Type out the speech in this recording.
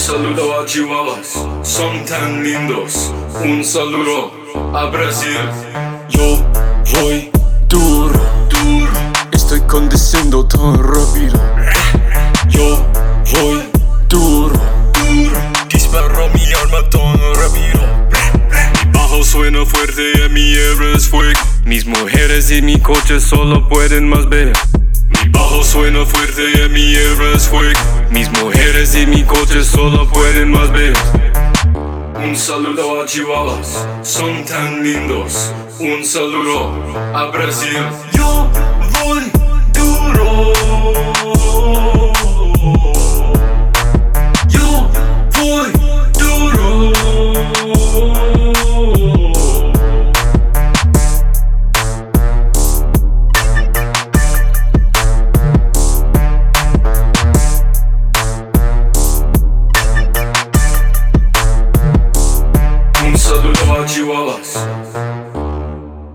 saludo a Chihuahuas, son tan lindos. Un saludo a Brasil. Yo voy duro, estoy condiciendo tan rápido. Yo voy duro, disparo mi arma tan rápido. Mi bajo suena fuerte y mi hebra es fuego. Mis mujeres y mi coche solo pueden más ver. Mi bajo suena fuerte y mi hebra es fuego. Mis mujeres y mi coche solo pueden más ver. Un saludo a Chihuahuas, son tan lindos. Un saludo a Brasil. Yo voy duro. Yo voy duro. Un saludo a Chihuahuas.